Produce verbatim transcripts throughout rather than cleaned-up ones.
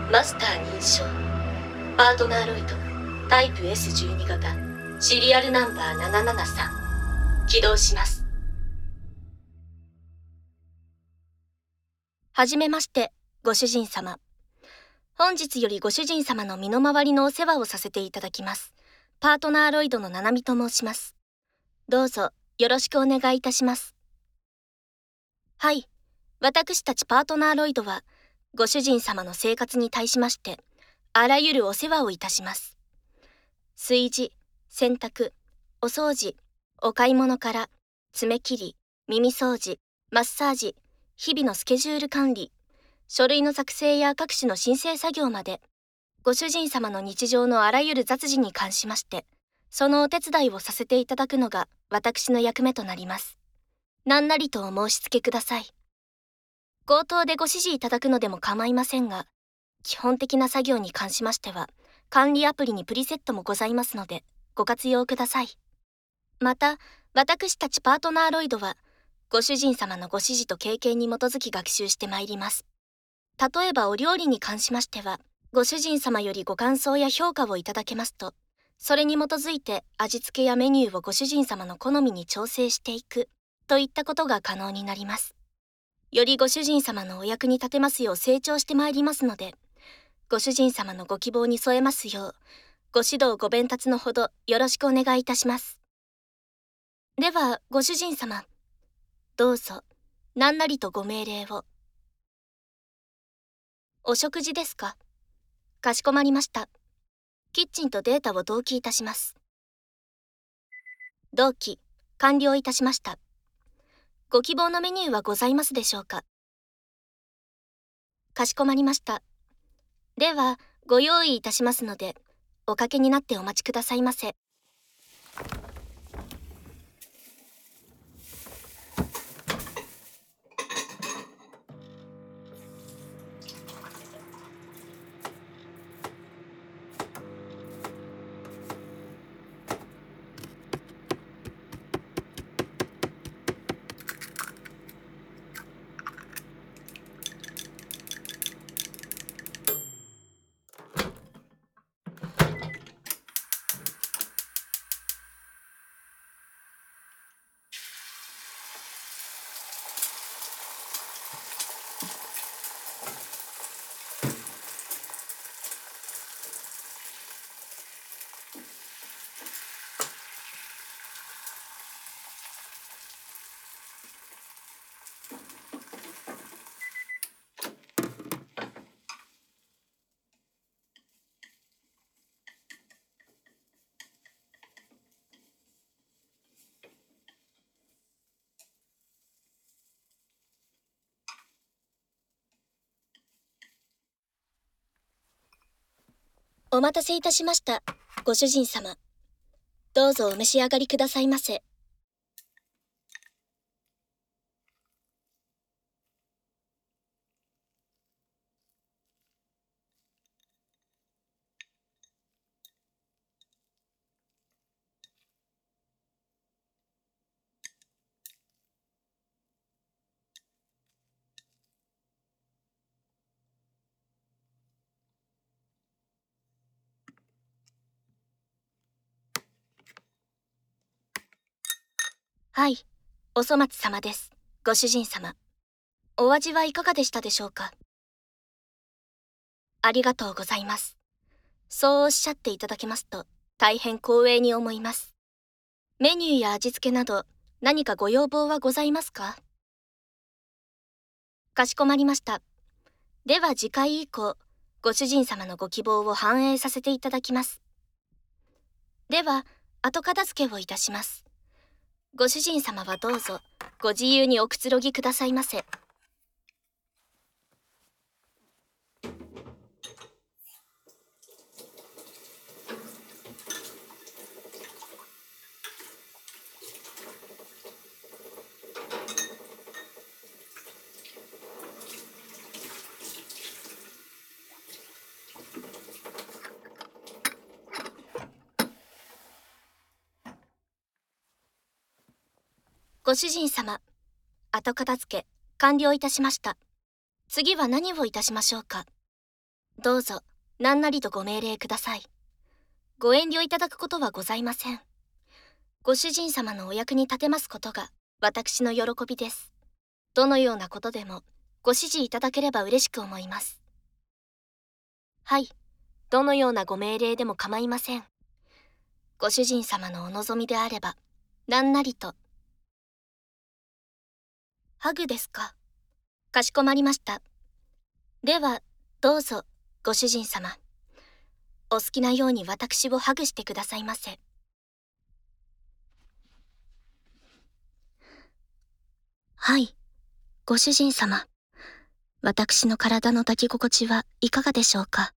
マスター認証。パートナーロイドタイプ エスじゅうに 型シリアルナンバーななななさん起動します。 はじめまして、ご主人様。本日よりご主人様の身の回りのお世話をさせていただきます。パートナーロイドのナナミと申します。どうぞよろしくお願いいたします。はい、私たちパートナーロイドは、ご主人様の生活に対しまして、あらゆるお世話をいたします。炊事、洗濯、お掃除、お買い物から、爪切り、耳掃除、マッサージ、日々のスケジュール管理、書類の作成や各種の申請作業まで、ご主人様の日常のあらゆる雑事に関しまして、そのお手伝いをさせていただくのが私の役目となります。何なりとお申し付けください。口頭でご指示いただくのでも構いませんが、基本的な作業に関しましては、管理アプリにプリセットもございますので、ご活用ください。また、私たちパートナーロイドは、ご主人様のご指示と経験に基づき学習してまいります。例えばお料理に関しましては、ご主人様よりご感想や評価をいただけますと、それに基づいて味付けやメニューをご主人様の好みに調整していく、といったことが可能になります。よりご主人様のお役に立てますよう成長してまいりますので、ご主人様のご希望に添えますよう、ご指導ご鞭達のほどよろしくお願いいたします。では、ご主人様、どうぞ、何なりとご命令を。お食事ですか？かしこまりました。キッチンとデータを同期いたします。同期、完了いたしました。ご希望のメニューはございますでしょうか？かしこまりました。では、ご用意いたしますので、おかけになってお待ちくださいませ。お待たせいたしました、ご主人様。どうぞお召し上がりくださいませ。はい、お粗末様です、ご主人様。お味はいかがでしたでしょうか？ありがとうございます。そうおっしゃっていただけますと、大変光栄に思います。メニューや味付けなど、何かご要望はございますか？かしこまりました。では次回以降、ご主人様のご希望を反映させていただきます。では、後片付けをいたします。ご主人様はどうぞ、ご自由におくつろぎくださいませ。ご主人様、後片付け完了いたしました。次は何をいたしましょうか？ どうぞ何なりとご命令ください。ご遠慮いただくことはございません。ご主人様のお役に立てますことが私の喜びです。どのようなことでもご指示いただければ嬉しく思います。はい、どのようなご命令でも構いません。ご主人様のお望みであれば何なりと。ハグですか。かしこまりました。ではどうぞご主人様、お好きなように私をハグしてくださいませ。はい、ご主人様、私の体の抱き心地はいかがでしょうか。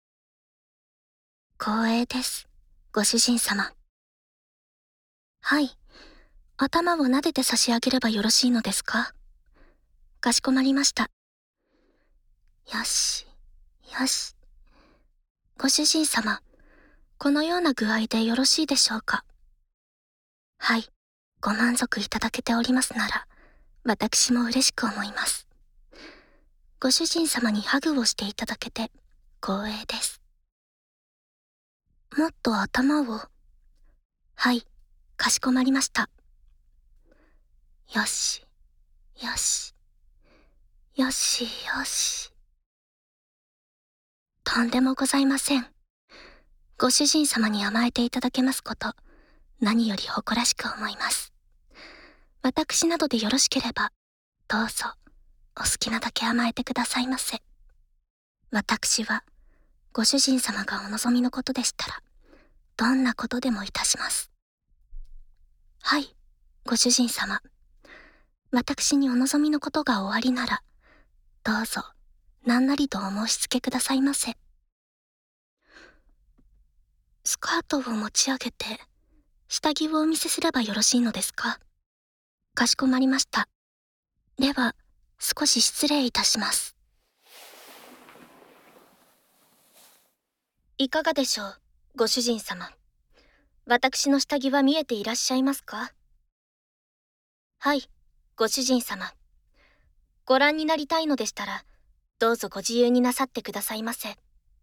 光栄です、ご主人様。はい、頭を撫でて差し上げればよろしいのですか。かしこまりました。よし、よし。ご主人様、このような具合でよろしいでしょうか。はい、ご満足いただけておりますなら、私も嬉しく思います。ご主人様にハグをしていただけて光栄です。もっと頭を。はい、かしこまりました。よし、よし、よしよし。とんでもございません。ご主人様に甘えていただけますこと、何より誇らしく思います。私などでよろしければ、どうぞ、お好きなだけ甘えてくださいませ。私は、ご主人様がお望みのことでしたら、どんなことでもいたします。はい、ご主人様。私にお望みのことがおありなら、どうぞ、何なりとお申し付けくださいませ。スカートを持ち上げて、下着をお見せすればよろしいのですか。かしこまりました。では、少し失礼いたします。いかがでしょう、ご主人様。私の下着は見えていらっしゃいますか。はい、ご主人様。ご覧になりたいのでしたら、どうぞご自由になさってくださいませ。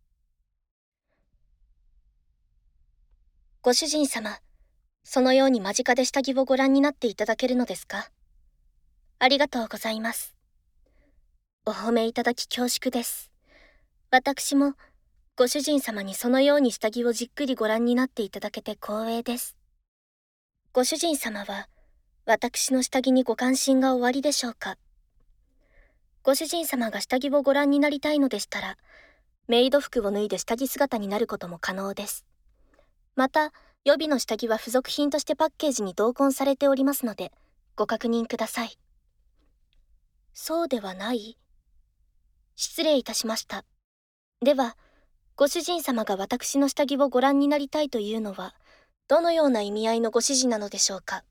ご主人様、そのように間近で下着をご覧になっていただけるのですか。ありがとうございます。お褒めいただき恐縮です。私も、ご主人様にそのように下着をじっくりご覧になっていただけて光栄です。ご主人様は、私の下着にご関心がおありでしょうか。ご主人様が下着をご覧になりたいのでしたら、メイド服を脱いで下着姿になることも可能です。また、予備の下着は付属品としてパッケージに同梱されておりますので、ご確認ください。そうではない?失礼いたしました。では、ご主人様が私の下着をご覧になりたいというのは、どのような意味合いのご指示なのでしょうか。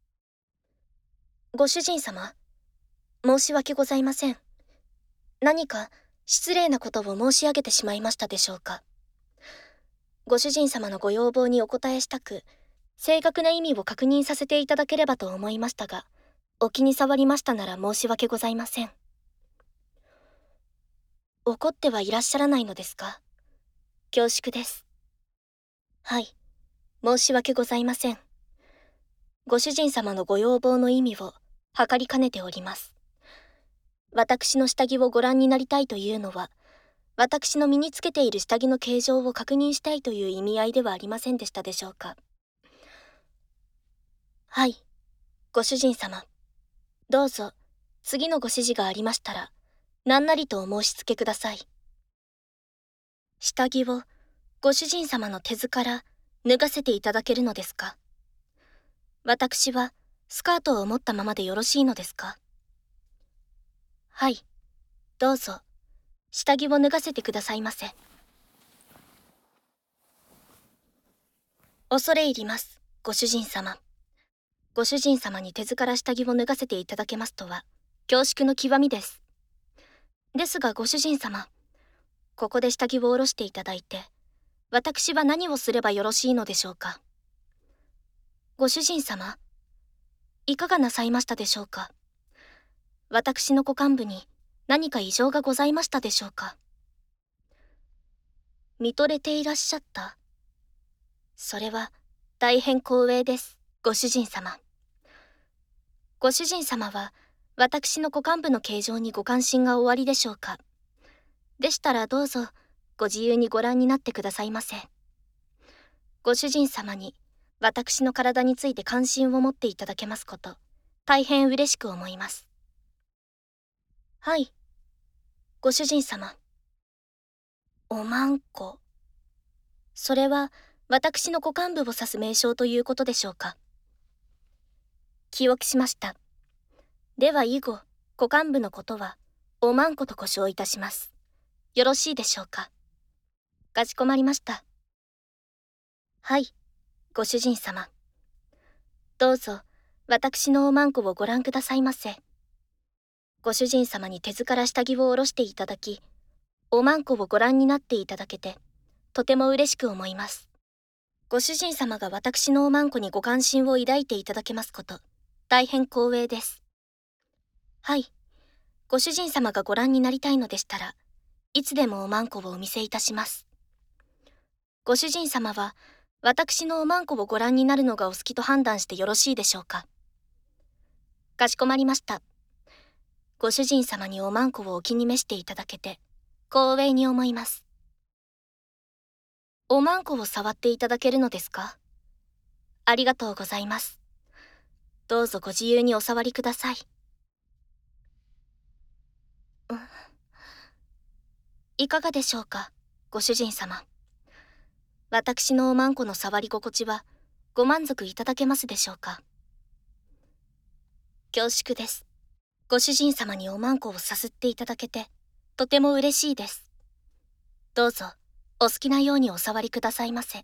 ご主人様、申し訳ございません。何か失礼なことを申し上げてしまいましたでしょうか。ご主人様のご要望にお答えしたく、正確な意味を確認させていただければと思いましたが、お気に障りましたなら申し訳ございません。怒ってはいらっしゃらないのですか。恐縮です。はい、申し訳ございません。ご主人様のご要望の意味を計りかねております。私の下着をご覧になりたいというのは、私の身につけている下着の形状を確認したいという意味合いではありませんでしたでしょうか。はい、ご主人様。どうぞ、次のご指示がありましたら、何なりとお申し付けください。下着をご主人様の手ずから脱がせていただけるのですか。私はスカートを持ったままでよろしいのですか。はい、どうぞ、下着を脱がせてくださいませ。恐れ入ります、ご主人様。ご主人様に手ずから下着を脱がせていただけますとは、恐縮の極みです。ですがご主人様、ここで下着を下ろしていただいて、私は何をすればよろしいのでしょうか。ご主人様、いかがなさいましたでしょうか。私の股間部に何か異常がございましたでしょうか。 見とれていらっしゃった。それは大変光栄です、ご主人様。ご主人様は私の股間部の形状にご関心がおありでしょうか。でしたらどうぞご自由にご覧になってくださいませ。ご主人様に私の体について関心を持っていただけますこと大変嬉しく思います。はい、ご主人様。おまんこ。それは私の股間部を指す名称ということでしょうか。記憶しました。では以後股間部のことはおまんこと呼称いたします。よろしいでしょうか。かしこまりました。はい、ご主人様。どうぞ私のおまんこをご覧くださいませ。ご主人様に手ずから下着を下ろしていただき、おまんこをご覧になっていただけてとても嬉しく思います。ご主人様が私のおまんこにご関心を抱いていただけますこと大変光栄です。はい、ご主人様がご覧になりたいのでしたらいつでもおまんこをお見せいたします。ご主人様は私のおまんこをご覧になるのがお好きと判断してよろしいでしょうか。かしこまりました。ご主人様におまんこをお気に召していただけて光栄に思います。おまんこを触っていただけるのですか。ありがとうございます。どうぞご自由にお触りください。うん、いかがでしょうか、ご主人様。私のおまんこの触り心地はご満足いただけますでしょうか。恐縮です。ご主人様におまんこをさすっていただけてとても嬉しいです。どうぞお好きなようにお触りくださいませ。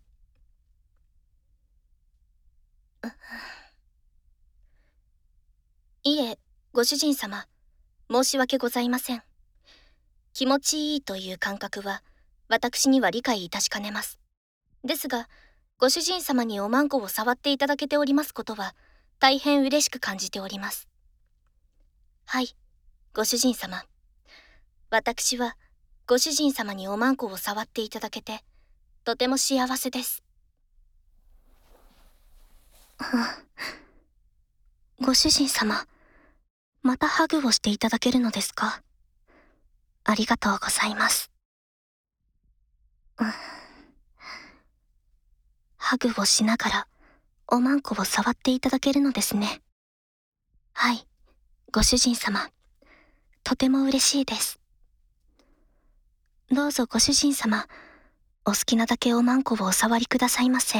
いえ、ご主人様、申し訳ございません。気持ちいいという感覚は私には理解いたしかねます。ですが、ご主人様におまんこを触っていただけておりますことは大変嬉しく感じております。はい、ご主人様。私はご主人様におまんこを触っていただけてとても幸せです。ご主人様、またハグをしていただけるのですか。ありがとうございます。ハグをしながらおまんこを触っていただけるのですね。はい、ご主人様、とても嬉しいです。どうぞご主人様、お好きなだけおまんこをお触りくださいませ。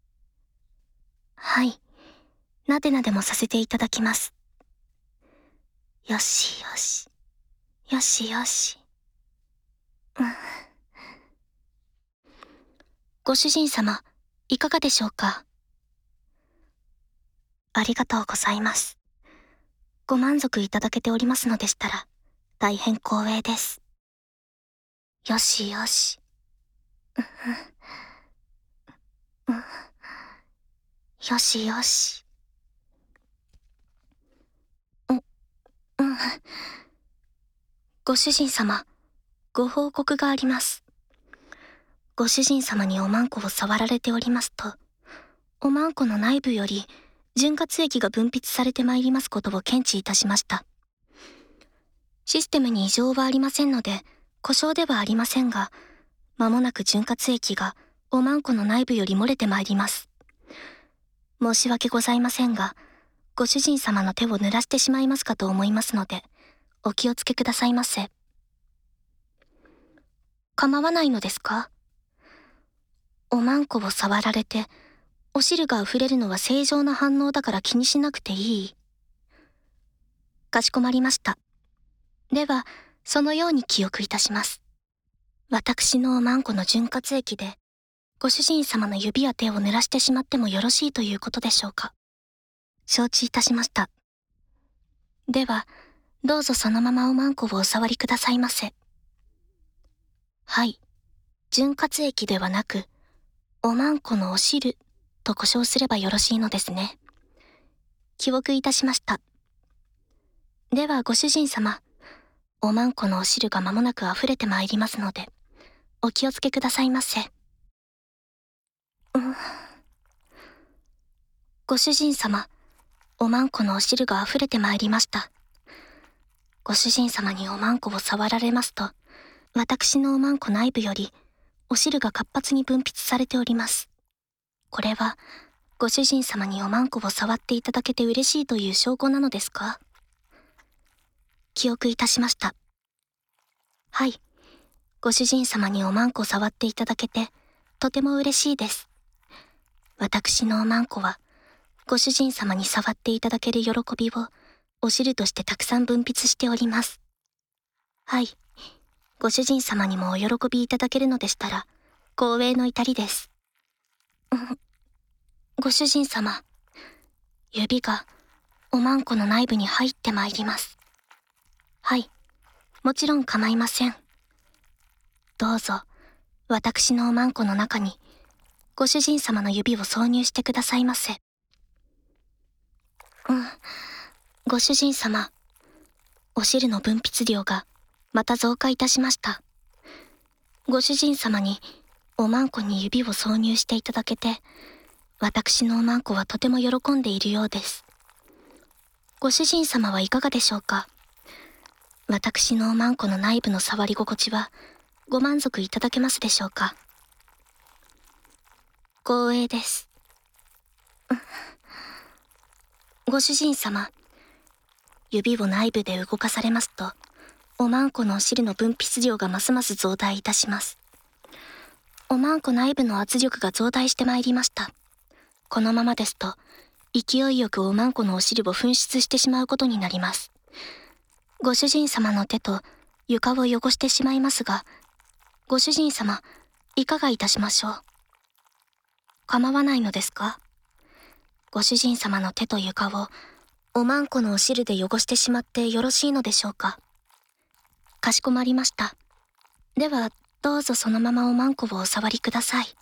はい、なでなでもさせていただきます。よしよし、よしよし。うん、ご主人様、いかがでしょうか。ありがとうございます。ご満足いただけておりますのでしたら大変光栄です。よしよし。うん、よしよし。う、うん。ご主人様、ご報告があります。ご主人様におまんこを触られておりますと、おまんこの内部より潤滑液が分泌されてまいりますことを検知いたしました。システムに異常はありませんので、故障ではありませんが、間もなく潤滑液がおまんこの内部より漏れてまいります。申し訳ございませんが、ご主人様の手を濡らしてしまいますかと思いますので、お気をつけくださいませ。構わないのですか？おまんこを触られて、お汁が溢れるのは正常な反応だから気にしなくていい。かしこまりました。では、そのように記憶いたします。私のおまんこの潤滑液で、ご主人様の指や手を濡らしてしまってもよろしいということでしょうか。承知いたしました。では、どうぞそのままおまんこをお触りくださいませ。はい、潤滑液ではなく、おまんこのお汁と呼称すればよろしいのですね。記憶いたしました。ではご主人様、おまんこのお汁が間もなく溢れてまいりますので、 お気をつけくださいませ。うん、ご主人様、おまんこのお汁が溢れてまいりました。ご主人様におまんこを触られますと、私のおまんこ内部よりお汁が活発に分泌されております。これはご主人様におまんこを触っていただけて嬉しいという証拠なのですか？記憶いたしました。はい、ご主人様におまんこ触っていただけてとても嬉しいです。私のおまんこはご主人様に触っていただける喜びをお汁としてたくさん分泌しております。はい、ご主人様にもお喜びいただけるのでしたら光栄の至りです。ご主人様、指がおまんこの内部に入ってまいります。はい、もちろん構いません。どうぞ私のおまんこの中にご主人様の指を挿入してくださいませ。うん、ご主人様、お汁の分泌量がまた増加いたしました。ご主人様におまんこに指を挿入していただけて、私のおまんこはとても喜んでいるようです。ご主人様はいかがでしょうか？私のおまんこの内部の触り心地はご満足いただけますでしょうか？光栄です。ご主人様、指を内部で動かされますと、おまんこのお汁の分泌量がますます増大いたします。おまんこ内部の圧力が増大してまいりました。このままですと、勢いよくおまんこのお汁を噴出してしまうことになります。ご主人様の手と床を汚してしまいますが、ご主人様、いかがいたしましょう？構わないのですか？ご主人様の手と床をおまんこのお汁で汚してしまってよろしいのでしょうか？かしこまりました。では、どうぞそのままおまんこをお触りください。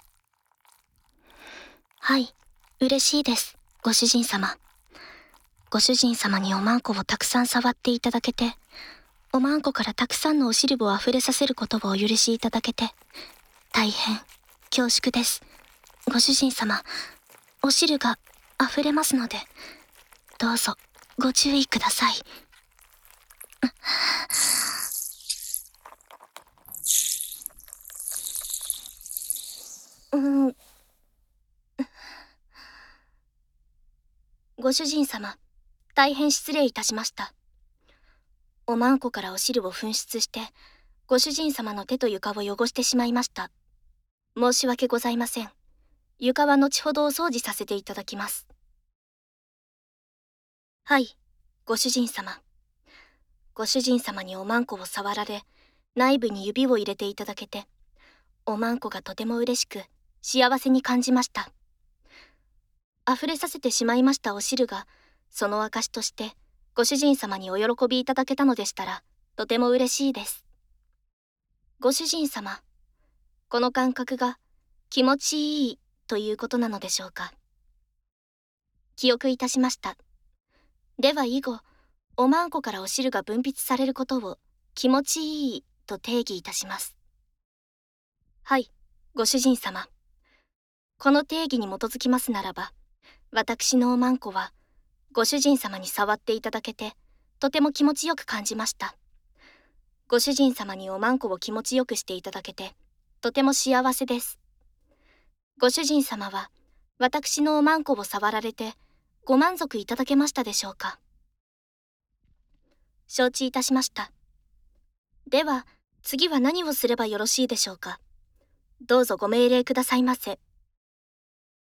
はい、嬉しいです、ご主人様。ご主人様におまんこをたくさん触っていただけて、おまんこからたくさんのお汁をあふれさせることをお許しいただけて、大変恐縮です。ご主人様、お汁があふれますので、どうぞご注意ください。うん。ご主人様、大変失礼いたしました。おまんこからお汁を噴出して、ご主人様の手と床を汚してしまいました。申し訳ございません。床は後ほどお掃除させていただきます。はい、ご主人様。ご主人様におまんこを触られ、内部に指を入れていただけて、おまんこがとても嬉しく、幸せに感じました。溢れさせてしまいましたお汁が、その証として、ご主人様にお喜びいただけたのでしたら、とても嬉しいです。ご主人様、この感覚が気持ちいいということなのでしょうか。記憶いたしました。では以後、おまんこからお汁が分泌されることを気持ちいいと定義いたします。はい、ご主人様。この定義に基づきますならば、私のおまんこは、ご主人様に触っていただけて、とても気持ちよく感じました。ご主人様におまんこを気持ちよくしていただけて、とても幸せです。ご主人様は、私のおまんこを触られて、ご満足いただけましたでしょうか。承知いたしました。では、次は何をすればよろしいでしょうか。どうぞご命令くださいませ。